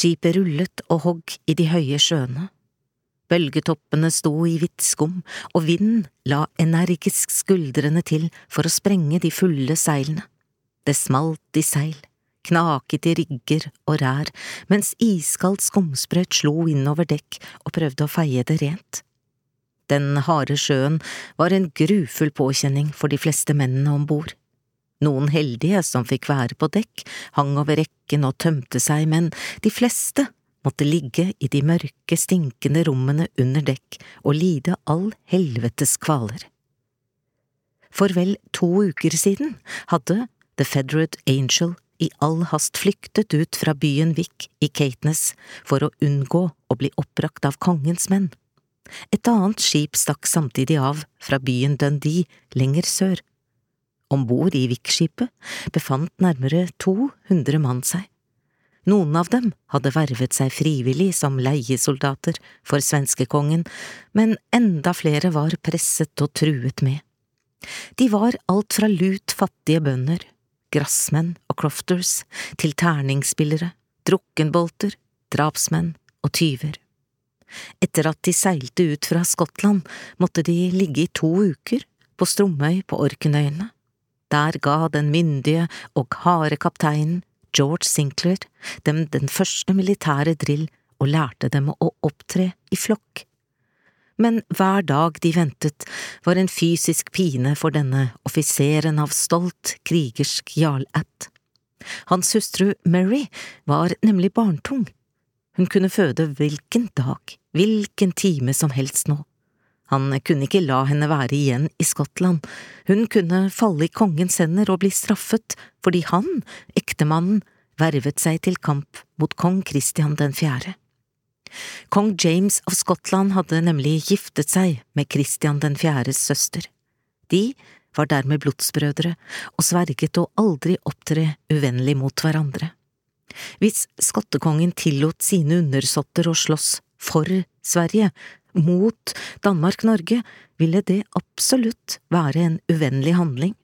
Skipet rullet og hogg i de høye sjøene. Bølgetoppene sto i hvitt skum, og vinden la energisk skuldrene til for å sprenge de fulle seilene. Det smalt i seil, knaket i rigger og rær, mens iskaldt skumsprøyt slo innover dekk og prøvde å feie det rent. Den harde sjøen var en grufull påkjenning for de fleste mennene ombord. Noen heldige som fikk være på dekk, hang over rekken og tømte seg, men de fleste måtte ligge i de mørke, stinkende rommene under dekk og lide all helvetes kvaler. For vel 2 uker siden hadde The Federate Angel i all hast flyktet ut fra byen Wick i Caithness for å unngå å bli oppbrakt av kongens menn. Et annet skip stakk samtidig av fra byen Dundee lenger sør. Ombord i Wick-skipet befant nærmere 200 mann seg. Noen av dem hadde vervet seg frivillig som leiesoldater for svenskekongen, men enda flere var presset og truet med. De var alt fra lut fattige bønder, grassmenn og crofters, til terningsspillere, drukkenbolter, drapsmenn og tyver. Etter at de seilte ut fra Skottland, måtte de ligge i 2 uker på Stromøy på Orknøyene. Der ga den myndige og harde kapteinen, George Sinclair, dem den første militære drill og lærte dem å opptre i flokk. Men hver dag de ventet var en fysisk pine for denne offiseren av stolt, krigersk jarlætt. Hans hustru Mary var nemlig barntung. Hun kunne føde hvilken dag, hvilken time som helst nå. Han kunne ikke la henne være igjen i Skottland. Hun kunne falle i kongens hender og bli straffet fordi han, ektemannen, vervet seg til kamp mot kong Christian den 4. Kong James av Skottland hadde nemlig giftet seg med Christian den 4s søster. De var dermed blodsbrødre og sverget å aldri opptre uvennlig mot hverandre. Hvis skottekongen tillot sine undersåtter å slåss for Sverige mot Danmark-Norge, ville det absolutt være en uvennlig handling.